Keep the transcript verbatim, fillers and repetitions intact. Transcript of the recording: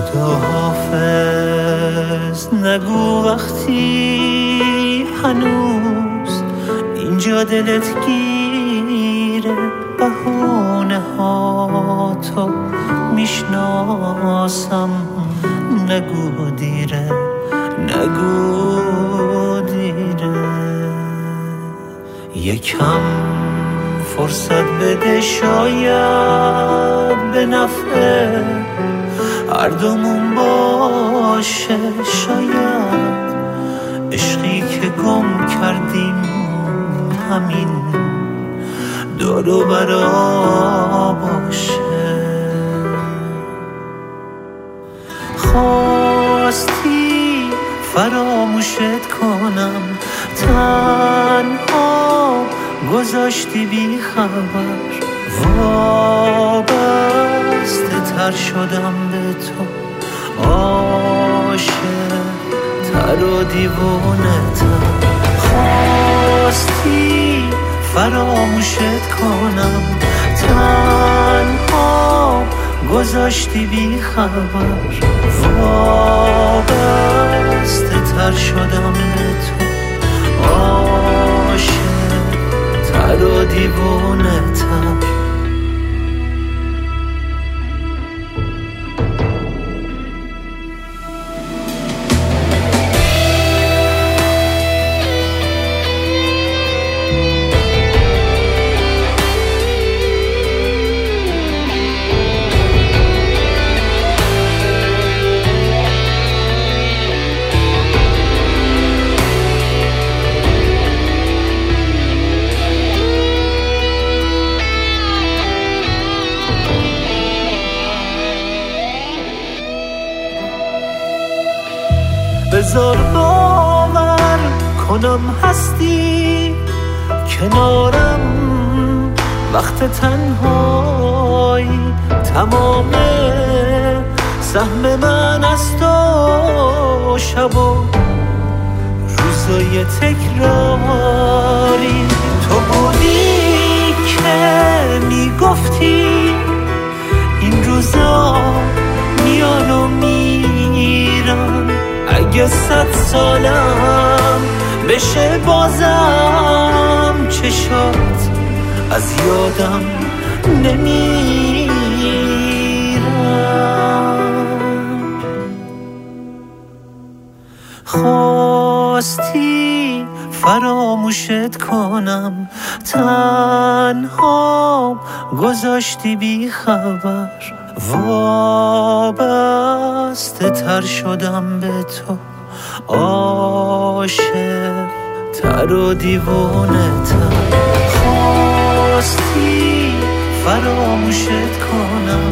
خداحافظ نگو وقتی هنوز اینجا دلت گیره، بهونه ها تو میشناسم، نگو دیره نگو دیره. یکم فرصت بده، شاید به نفع هر دومون باشه، شاید عشقی که گم کردیم همین دور و برا باشه. خواستی فراموشت کنم، تنها گذاشتی بی خبر، وابسته تر شدم به تو، عاشق تر و دیوونه تر. خواستی فراموشت کنم، تنها گذاشتی بی خبر، وابسته تر شدم به تو، عاشق تر و دیوونه تر. بذار باور کنم هستی کنارم، وقت تنهایی تمام سهم من از تو، شب و روزای تکراری. تو بودی که میگفتی این روزا میان و میرن، اگه صد سالم بشه بازم چشات از یادم نمیرم. خواستی فراموشت کنم، تنها گذاشتی بی خبر، وابسته تر شدم به تو، عاشق تر و دیوونه تر. خواستی فراموشت کنم،